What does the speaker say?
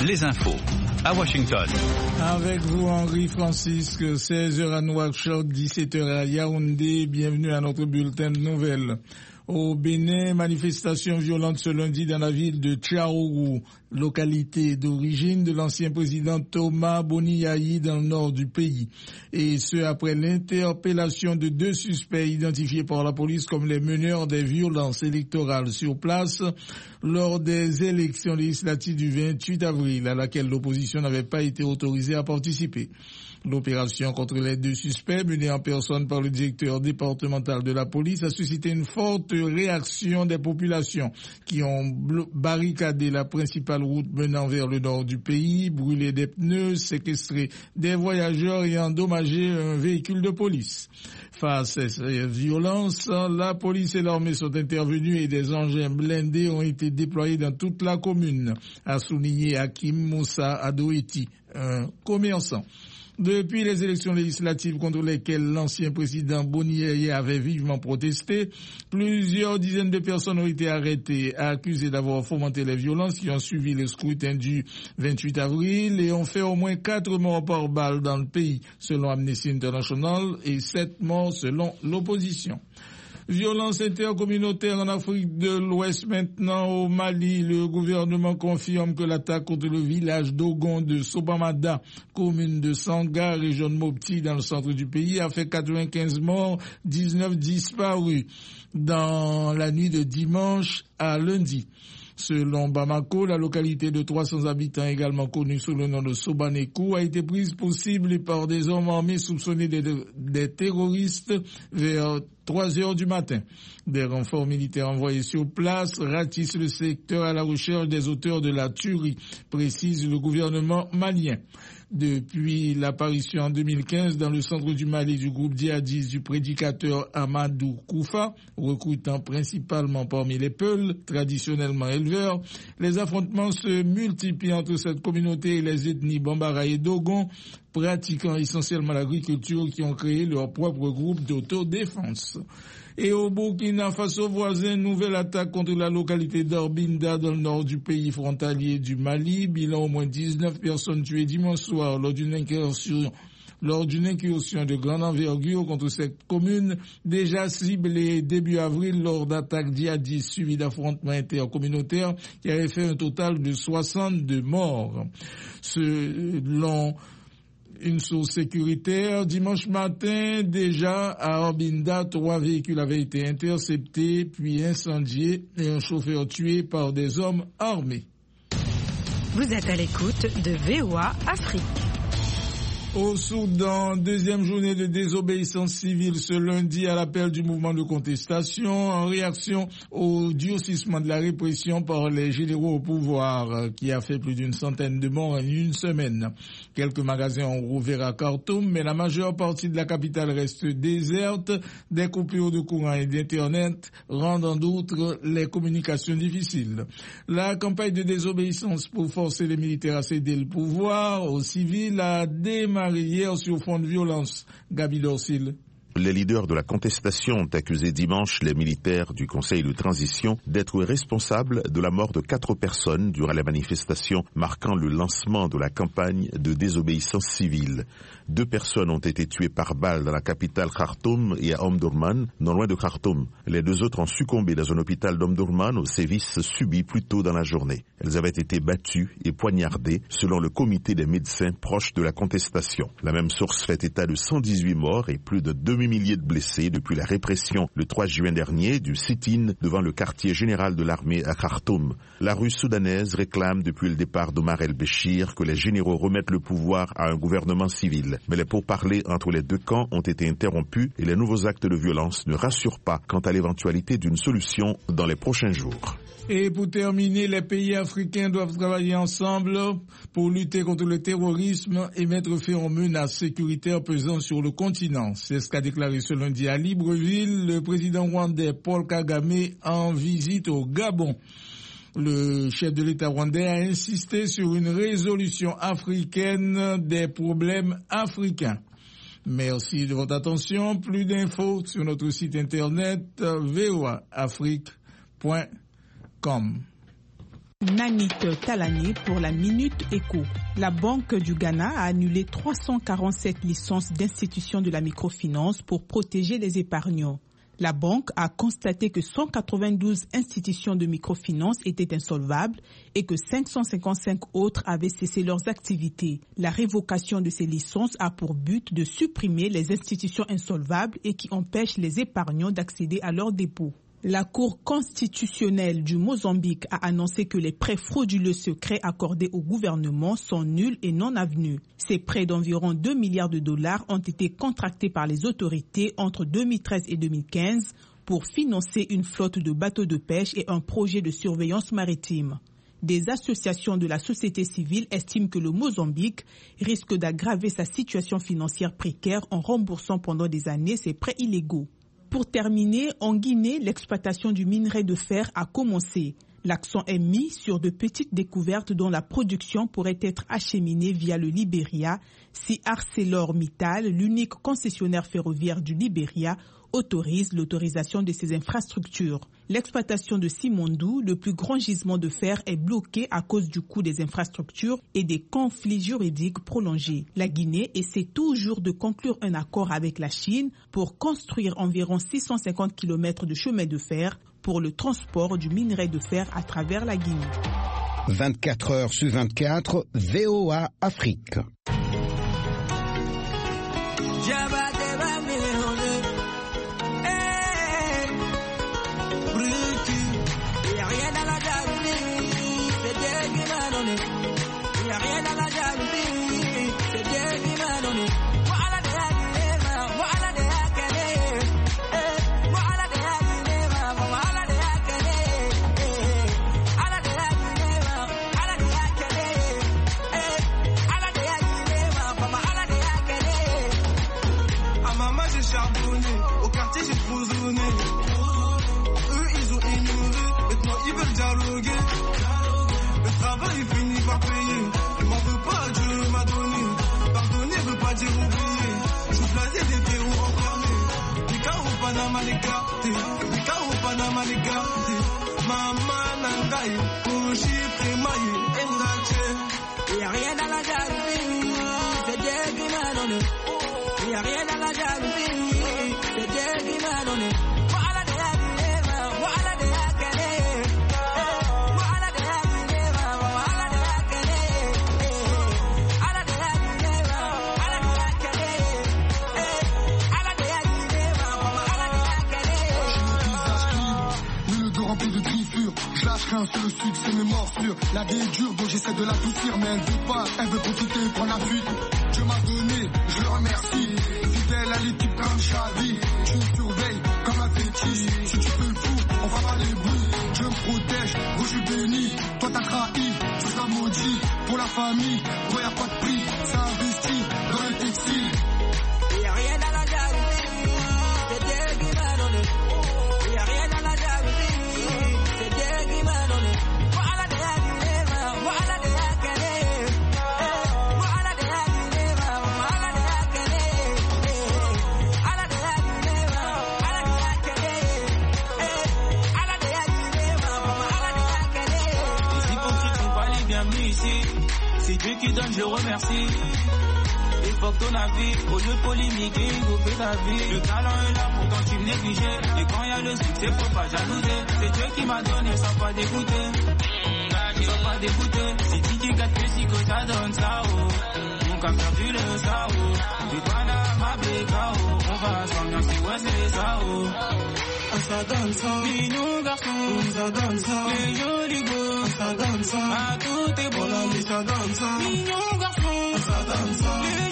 les infos à Washington. Avec vous, Henri Francisque, 16h à Nouakchott, 17h à Yaoundé. Bienvenue à notre bulletin de nouvelles. Au Bénin, manifestation violente ce lundi dans la ville de Tchaourou, localité d'origine de l'ancien président Thomas Boniaï dans le nord du pays. Et ce, après l'interpellation de 2 suspects identifiés par la police comme les meneurs des violences électorales sur place lors des élections législatives du 28 avril, à laquelle l'opposition n'avait pas été autorisée à participer. L'opération contre les 2 suspects, menée en personne par le directeur départemental de la police, a suscité une forte réaction des populations qui ont barricadé la principale route menant vers le nord du pays, brûlé des pneus, séquestré des voyageurs et endommagé un véhicule de police. Face à ces violences, la police et l'armée sont intervenus et des engins blindés ont été déployés dans toute la commune, a souligné Hakim Moussa Adoeti, un commerçant. Depuis les élections législatives contre lesquelles l'ancien président Boniaï avait vivement protesté, plusieurs dizaines de personnes ont été arrêtées, accusées d'avoir fomenté les violences qui ont suivi le scrutin du 28 avril et ont fait au moins 4 morts par balle dans le pays, selon Amnesty International, et 7 morts selon l'opposition. Violence intercommunautaire en Afrique de l'Ouest maintenant au Mali. Le gouvernement confirme que l'attaque contre le village d'Ogon de Sobamada, commune de Sanga, région de Mopti, dans le centre du pays, a fait 95 morts, 19 disparus dans la nuit de dimanche à lundi. Selon Bamako, la localité de 300 habitants également connue sous le nom de Sobanekou a été prise pour cible par des hommes armés soupçonnés des terroristes vers 3 heures du matin. Des renforts militaires envoyés sur place ratissent le secteur à la recherche des auteurs de la tuerie, précise le gouvernement malien. Depuis l'apparition en 2015 dans le centre du Mali du groupe djihadiste du prédicateur Amadou Koufa, recrutant principalement parmi les Peuls, traditionnellement éleveurs, les affrontements se multiplient entre cette communauté et les ethnies Bambara et Dogon, pratiquant essentiellement l'agriculture, qui ont créé leur propre groupe d'autodéfense. Et au Burkina Faso voisin, nouvelle attaque contre la localité d'Orbinda dans le nord du pays frontalier du Mali. Bilan au moins 19 personnes tuées dimanche soir lors d'une incursion de grande envergure contre cette commune, déjà ciblée début avril lors d'attaques djihadistes suivies d'affrontements intercommunautaires qui avaient fait un total de 62 morts. Selon une source sécuritaire, dimanche matin, déjà à Orbinda, 3 véhicules avaient été interceptés, puis incendiés et un chauffeur tué par des hommes armés. Vous êtes à l'écoute de VOA Afrique. Au Soudan, 2e journée de désobéissance civile ce lundi à l'appel du mouvement de contestation en réaction au durcissement de la répression par les généraux au pouvoir qui a fait plus d'une centaine de morts en une semaine. Quelques magasins ont rouvert à Khartoum, mais la majeure partie de la capitale reste déserte. Des coupures de courant et d'internet rendent en outre les communications difficiles. La campagne de désobéissance pour forcer les militaires à céder le pouvoir aux civils a démarré hier sur fond de violence. Gabi Dorsil. Les leaders de la contestation ont accusé dimanche les militaires du Conseil de transition d'être responsables de la mort de 4 personnes durant la manifestation marquant le lancement de la campagne de désobéissance civile. 2 personnes ont été tuées par balle dans la capitale Khartoum et à Omdurman, non loin de Khartoum. Les 2 autres ont succombé dans un hôpital d'Omdurman aux sévices subis plus tôt dans la journée. Elles avaient été battues et poignardées selon le comité des médecins proches de la contestation. La même source fait état de 118 morts et plus de 2 milliers de blessés depuis la répression le 3 juin dernier du sit-in devant le quartier général de l'armée à Khartoum. La rue soudanaise réclame depuis le départ d'Omar el-Béchir que les généraux remettent le pouvoir à un gouvernement civil. Mais les pourparlers entre les 2 camps ont été interrompus et les nouveaux actes de violence ne rassurent pas quant à l'éventualité d'une solution dans les prochains jours. Et pour terminer, les pays africains doivent travailler ensemble pour lutter contre le terrorisme et mettre fin aux menaces sécuritaires pesant sur le continent. C'est ce qu'a déclaré ce lundi à Libreville le président rwandais Paul Kagame en visite au Gabon. Le chef de l'État rwandais a insisté sur une résolution africaine des problèmes africains. Merci de votre attention. Plus d'infos sur notre site internet voaafrique.com. Nanit Talani pour la Minute Éco. La Banque du Ghana a annulé 347 licences d'institutions de la microfinance pour protéger les épargnants. La banque a constaté que 192 institutions de microfinance étaient insolvables et que 555 autres avaient cessé leurs activités. La révocation de ces licences a pour but de supprimer les institutions insolvables et qui empêchent les épargnants d'accéder à leurs dépôts. La Cour constitutionnelle du Mozambique a annoncé que les prêts frauduleux secrets accordés au gouvernement sont nuls et non avenus. Ces prêts d'environ 2 milliards de dollars ont été contractés par les autorités entre 2013 et 2015 pour financer une flotte de bateaux de pêche et un projet de surveillance maritime. Des associations de la société civile estiment que le Mozambique risque d'aggraver sa situation financière précaire en remboursant pendant des années ses prêts illégaux. Pour terminer, en Guinée, l'exploitation du minerai de fer a commencé. L'accent est mis sur de petites découvertes dont la production pourrait être acheminée via le Libéria si ArcelorMittal, l'unique concessionnaire ferroviaire du Libéria, autorise l'autorisation de ces infrastructures. L'exploitation de Simandou, le plus grand gisement de fer, est bloquée à cause du coût des infrastructures et des conflits juridiques prolongés. La Guinée essaie toujours de conclure un accord avec la Chine pour construire environ 650 km de chemin de fer pour le transport du minerai de fer à travers la Guinée. 24 heures sur 24, VOA Afrique. Au quartier j'ai foisonné. Eux ils ont ignoré. Maintenant ils veulent dialoguer. Le travail il finit par payer. Je m'en veux pas, Dieu m'a donné. Pardonner veut pas dire oublier. Je plaisais des terreaux enfermés. Les cas au Panama les cartés. Les cas au Panama les cartés. Maman Nangaï, Oji, Prémaï, Endache. Y'a rien dans la jalousie. C'est Dieu qui m'a donné. Y'a rien dans la jalousie. C'est Dieu qui m'a donné. Voilà de la Guinée, voilà de la Guinée. Voilà de la Guinée, voilà de la Guinée. Voilà de la Guinée, voilà de la Guinée. Voilà de la Guinée, voilà de la Guinée. J'ai le visage clean, le dos rempli de griffures. Je lâche rien sur le succès, mes morsures. La vie est dure, donc j'essaie de l'adoucir, mais elle veut pas, elle veut profiter, prendre la fuite. Dieu m'a donné, je le remercie. Fidèle à l'équipe comme Xavi. Tu me surveilles comme un fétiche. Si tu fais le fou, on va pas les bruits. Dieu me protège, gros je suis béni. Toi t'as trahi, tu seras maudit. Pour la famille, gros y'a pas de prix. Ça investit dans le textile. Y'a rien dans la jalousie. C'est Dieu qui m'a donné. Y'a rien dans la jalousie. C'est Dieu qui m'a donné. Voilà de la Guinée, voilà de la Guinée. Voilà de la Guinée, voilà de la Guinée. Voilà de la Guinée, voilà de la Guinée. Voilà de la Guinée, voilà de la Guinée. Les hypocrites sont pas les bienvenus ici. C'est Dieu qui donne, je remercie. Et fuck ton avis, au lieu de polémiquer, go fais ta vie. Le talent est là, pourtant tu me négligeais. Et quand y a le succès, faut pas jalouser. C'est Dieu qui m'a donné, sans pas dégoûter. Sans pas dégoûter. C'est Tiki 4 si que ça donne ça, oh. Mon cap perdu le sao. Du Panama, Bécao. On va s'ambiancer, ouais, c'est ça, oh. Ça donne ça, Mignon garçon, ça donne ça, les jolis gosses, ça donne ça, à tout est beau, ça donne ça, mignon garçon, ça donne ça.